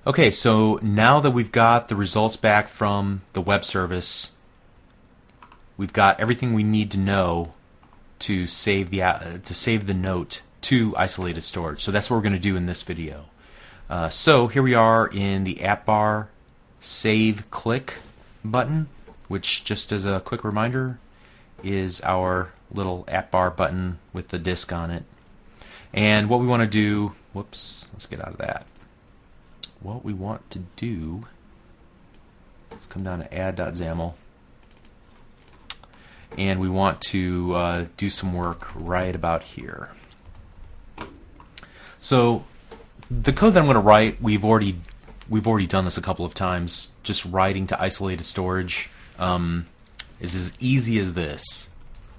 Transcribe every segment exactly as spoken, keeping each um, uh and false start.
Okay, so now that we've got the results back from the web service, we've got everything we need to know to save the uh, to save the note to isolated storage. So that's what we're going to do in this video. Uh, so here we are in the app bar save click button, which, just as a quick reminder, is our little app bar button with the disk on it. And what we want to do, whoops, let's get out of that. What we want to do, let's come down to add.xaml, and we want to uh, do some work right about here. So the code that I'm going to write, we've already we've already done this a couple of times. Just writing to isolated storage um, is as easy as this.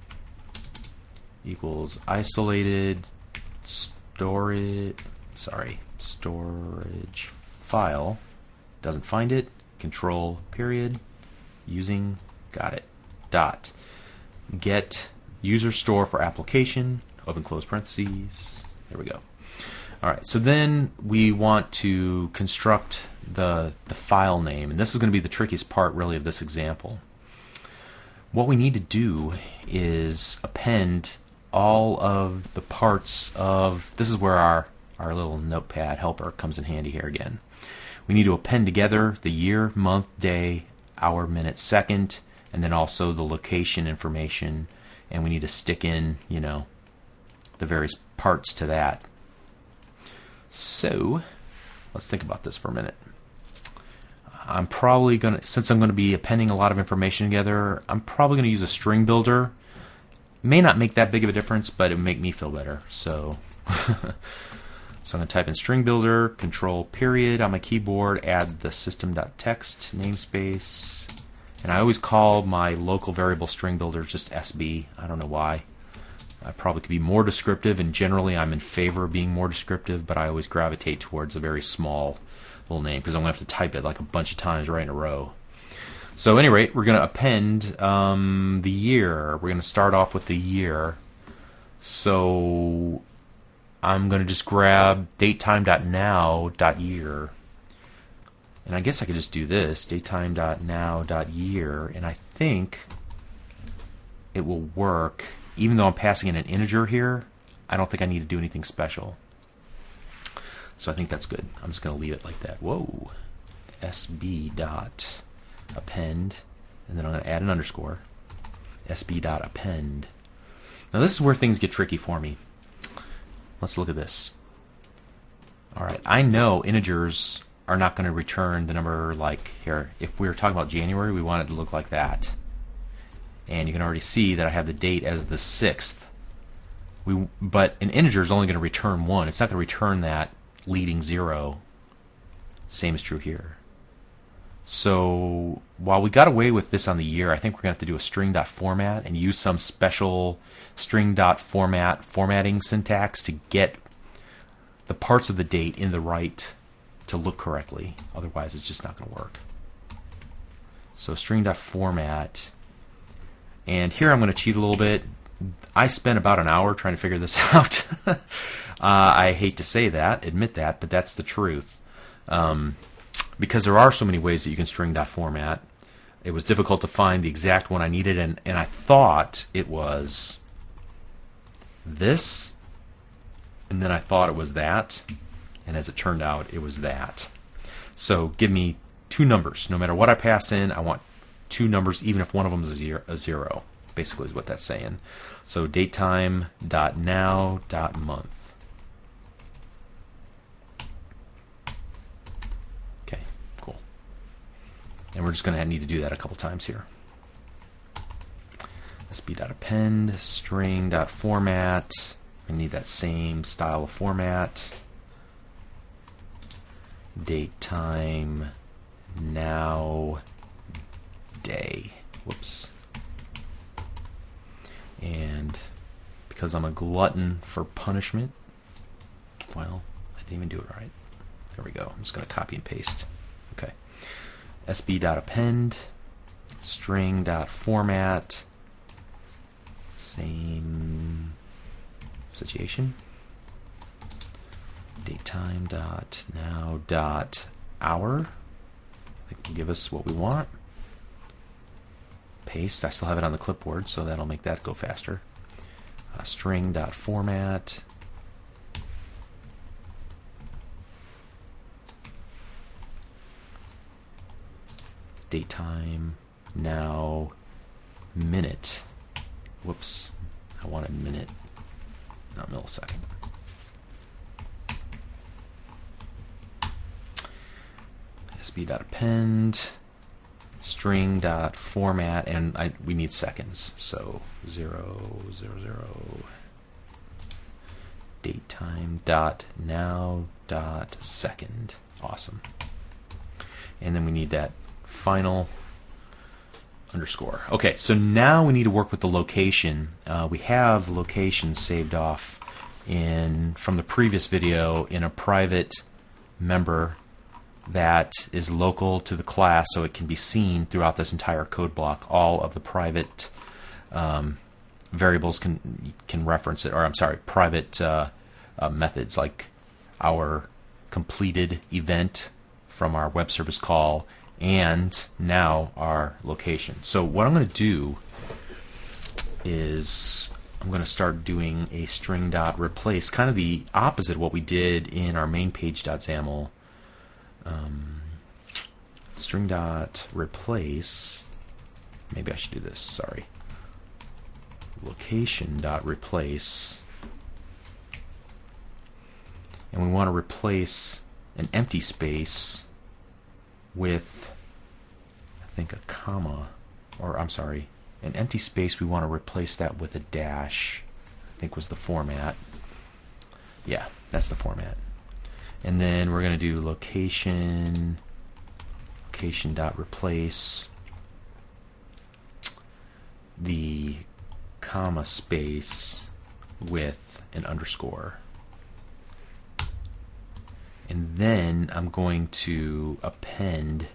Equals isolated storage. Sorry, storage file. Doesn't find it. Control period. Using. Got it. Dot. Get user store for application. Open close parentheses. There we go. All right, so then we want to construct the, the file name, and this is going to be the trickiest part really of this example. What we need to do is append all of the parts of, this is where our, our little notepad helper comes in handy here again. We need to append together the year, month, day, hour, minute, second, and then also the location information, and we need to stick in, you know, the various parts to that. So let's think about this for a minute. I'm probably going to, since I'm going to be appending a lot of information together, I'm probably going to use a string builder. May not make that big of a difference, but it would make me feel better. So, so I'm going to type in string builder, control period on my keyboard, add the system.text namespace, and I always call my local variable string builder just S B. I don't know why. I probably could be more descriptive, and generally I'm in favor of being more descriptive, but I always gravitate towards a very small little name because I'm going to have to type it like a bunch of times right in a row. So at any rate, we're going to append um, the year. We're going to start off with the year. So I'm going to just grab datetime.now.year. And I guess I could just do this, datetime.now.year, and I think it will work. Even though I'm passing in an integer here, I don't think I need to do anything special. So I think that's good. I'm just going to leave it like that. Whoa. S B dot append, and then I'm going to add an underscore. S B dot append. Now this is where things get tricky for me. Let's look at this. All right, I know integers are not going to return the number like here. If we were talking about January, we want it to look like that. And you can already see that I have the date as the sixth. We, but an integer is only going to return one. It's not going to return that leading zero. Same is true here. So while we got away with this on the year, I think we're going to have to do a string.format and use some special string.format formatting syntax to get the parts of the date in the right to look correctly. Otherwise, it's just not going to work. So string.format. And here I'm going to cheat a little bit. I spent about an hour trying to figure this out. uh, I hate to say that, admit that, but that's the truth. Um, because there are so many ways that you can string.format. It was difficult to find the exact one I needed, and, and I thought it was this, and then I thought it was that, and as it turned out, it was that. So give me two numbers. No matter what I pass in, I want two numbers, even if one of them is a zero, a zero, basically is what that's saying. So datetime.now.month. Okay, cool. And we're just going to need to do that a couple times here. sb.append, string.format. We need that same style of format. Datetime now day. Whoops. And because I'm a glutton for punishment, well, I didn't even do it right. There we go. I'm just going to copy and paste. Okay. sb.append, string.format, same situation. Datetime dot now dot hour. It can give us what we want. Paste. I still have it on the clipboard, so that'll make that go faster. Uh, string.format. Date time, now, minute. Whoops, I wanted minute, not millisecond. sb.append, string.format, and I, we need seconds, so zero, zero, zero, date time dot now dot second. Awesome. And then we need that final underscore. Okay, so now we need to work with the location. Uh, we have location saved off in from the previous video in a private member that is local to the class, so it can be seen throughout this entire code block. All of the private um, variables can can reference it, or I'm sorry, private uh, uh, methods like our completed event from our web service call, and now our location. So what I'm going to do is I'm going to start doing a string.replace, kind of the opposite of what we did in our main page.xaml. Um, string.replace, maybe I should do this, sorry. Location.replace, and we want to replace an empty space with, I think, a comma, or I'm sorry, an empty space. We want to replace that with a dash, I think was the format. Yeah, that's the format. And then we're going to do location, location.replace the comma space with an underscore. And then I'm going to append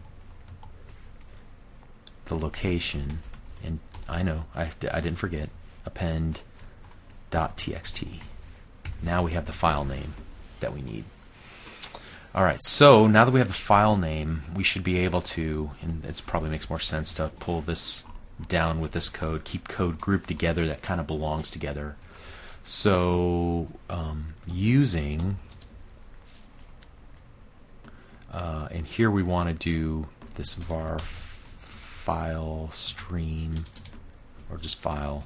the location, and I know I, I didn't forget, append .txt. Now we have the file name that we need. Alright, so now that we have the file name, we should be able to, and it probably makes more sense to pull this down with this code, keep code grouped together that kind of belongs together. So um, using Uh, and here we want to do this var file stream, or just file.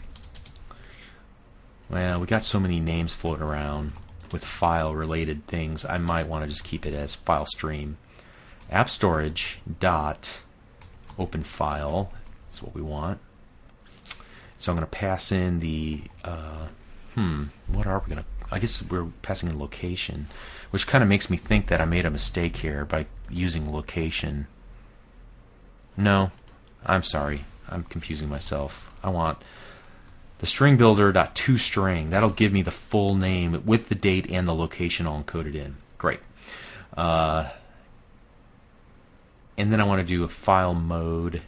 Well, we got so many names floating around with file related things, I might want to just keep it as file stream. App storage dot open file is what we want. So I'm going to pass in the uh, hmm what are we going to, I guess we're passing in location, which kind of makes me think that I made a mistake here by using location. No, I'm sorry, I'm confusing myself. I want the string builder dot toString. That'll give me the full name with the date and the location all encoded in. Great. Uh, and then I want to do a file mode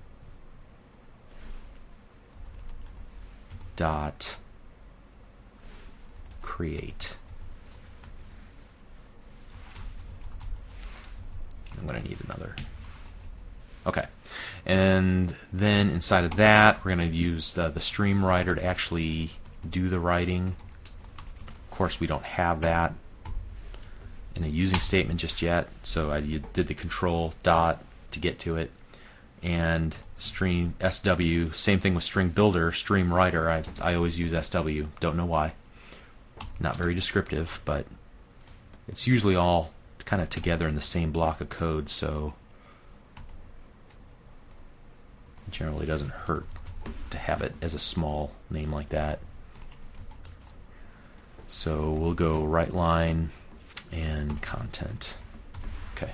dot create. I'm going to need another. Okay. And then inside of that, we're going to use the, the stream writer to actually do the writing. Of course, we don't have that in a using statement just yet, so I did the control dot to get to it. And stream S W, same thing with string builder, stream writer. I, I always use S W, don't know why. Not very descriptive, but it's usually all kind of together in the same block of code, so it generally doesn't hurt to have it as a small name like that. So we'll go right line and content. Okay.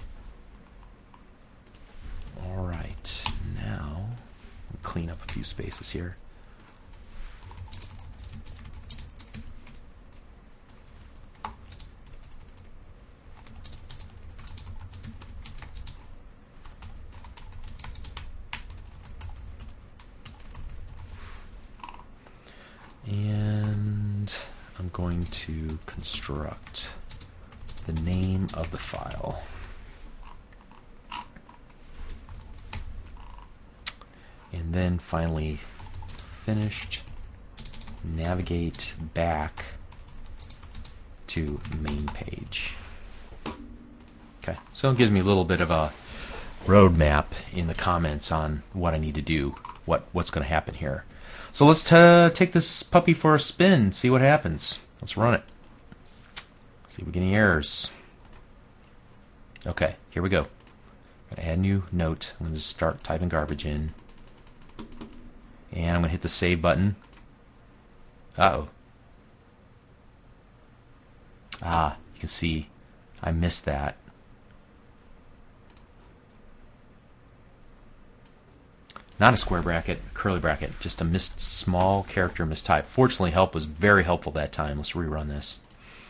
Alright, now we'll clean up a few spaces here. And I'm going to construct the name of the file. and then finally finished, navigate back to main page. Okay, so it gives me a little bit of a roadmap in the comments on what I need to do, what what's going to happen here. So let's t take this puppy for a spin, see what happens. Let's run it. See if we get any errors. Okay, here we go. I'm going to add a new note. I'm going to just start typing garbage in. And I'm going to hit the save button. Uh-oh. Ah, you can see I missed that. Not a square bracket, curly bracket, just a missed small character mistype. Fortunately, help was very helpful that time. Let's rerun this.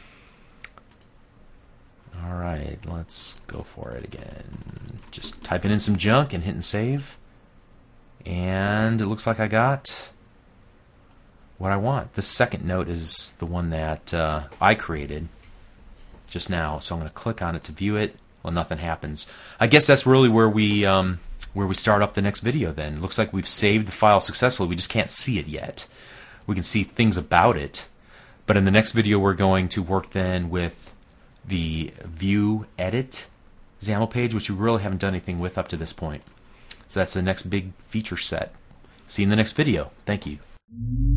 Alright, let's go for it again. Just typing in some junk and hitting save. And it looks like I got what I want. This second note is the one that uh, I created just now, so I'm going to click on it to view it. Well, nothing happens. I guess that's really where we um, where we start up the next video then. It looks like we've saved the file successfully. We just can't see it yet. We can see things about it. But in the next video, we're going to work then with the view edit XAML page, which we really haven't done anything with up to this point. So that's the next big feature set. See you in the next video. Thank you.